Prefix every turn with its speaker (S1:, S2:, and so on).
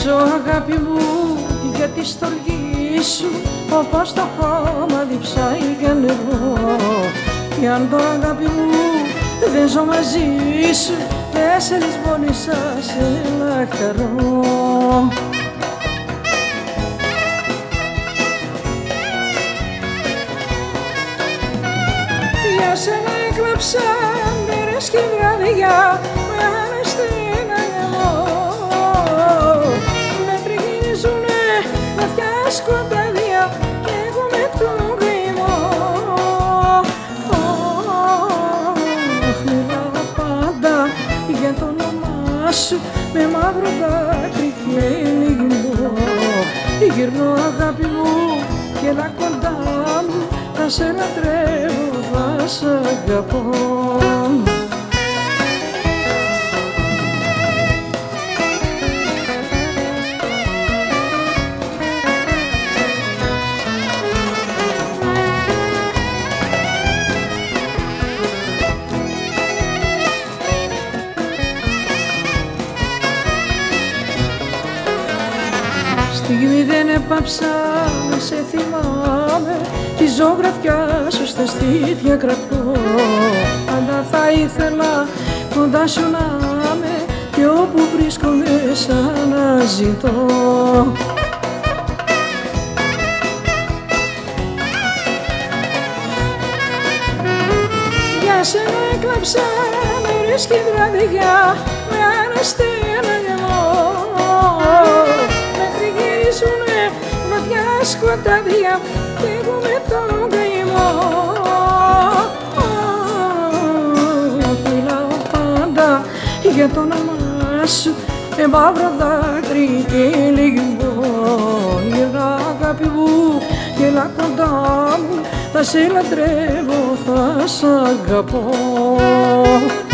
S1: Ζω αγάπη μου για τη στοργή σου, όπως το χώμα διψάει για νερό. Κι αν το αγάπη μου δεν ζω μαζί σου, 4 μόνισα σε λαχταρώ. Για σένα έκλαψα μέρες και βράδια, με αναστήνα εγώ. Με τριγυρίζουνε βαθιά σκοτάδια κι εγώ με τον καημό. Μιλάω πάντα για το όνομά σου, με μαύρο δάκρυ και λιγμό. Γυρνώ αγάπη μου και έλα κοντά μου, θα σε λατρεύω, θα σ' αγαπώ. Στιγμή δεν έπαψα να σε θυμάμαι, τη ζωγραφιά σου στα στήθια κρατώ. Αλλά θα ήθελα κοντά σου να είμαι κι όπου βρίσκομαι σαν να ζητώ. Για σένα έκλαψα μέρες και βράδια, με αναστέναγελό. Τριγυρίζουνε βαθιά σκοτάδια κι εγώ με τον καημό. Μιλάω πάντα για το όνομά σου, με μαύρο δάκρυ και λιγμό. Γυρνά αγάπη μου και έλα κοντά μου, θα σε λατρεύω, θα σ' αγαπώ.